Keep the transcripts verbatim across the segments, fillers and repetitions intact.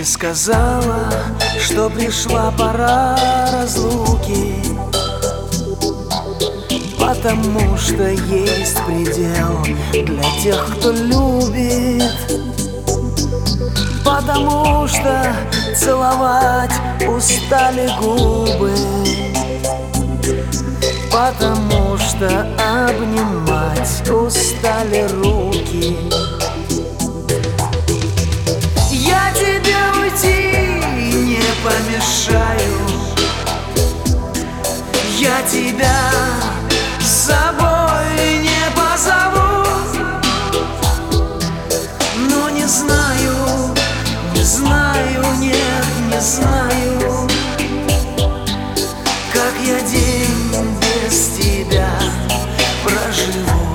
Ты сказала, что пришла пора разлуки, потому что есть предел для тех, кто любит, потому что целовать устали губы, потому что обнимать устали руки. Я тебе уйти не помешаю, я тебя с собой не позову, но не знаю, не знаю, нет, не знаю, как я день без тебя проживу.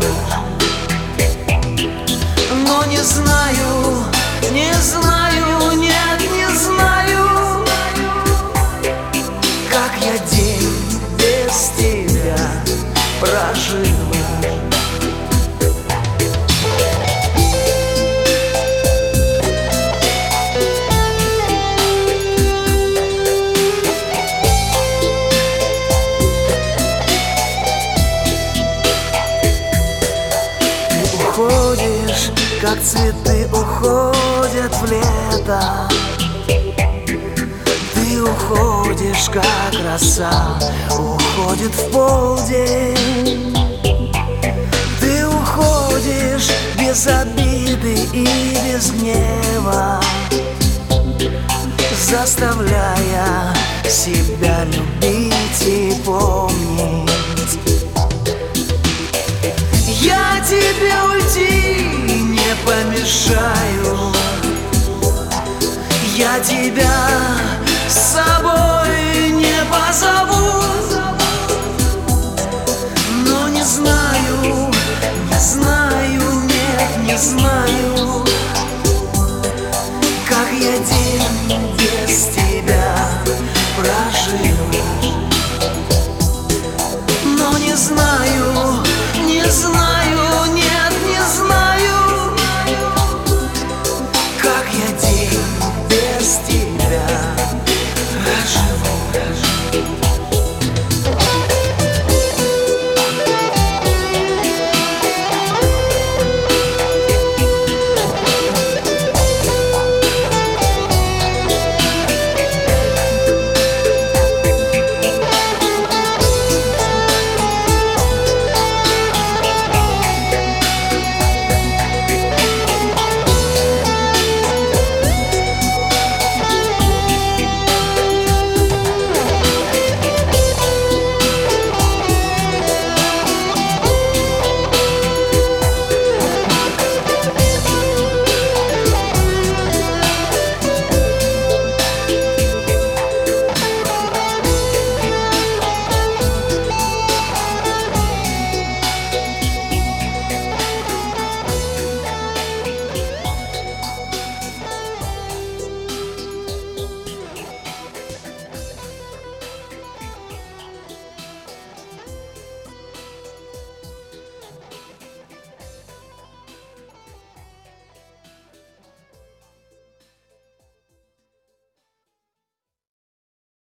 Но не знаю, не знаю, нет, не знаю, как я день без тебя проживу. Уходишь, как цветы уходят в лето. Ты уходишь, как роса уходит в полдень. Ты уходишь без обиды и без гнева, заставляя себя любить и помнить. Я тебе уйти не помешаю, я тебя с собой не позову, но не знаю, не знаю, нет, не знаю,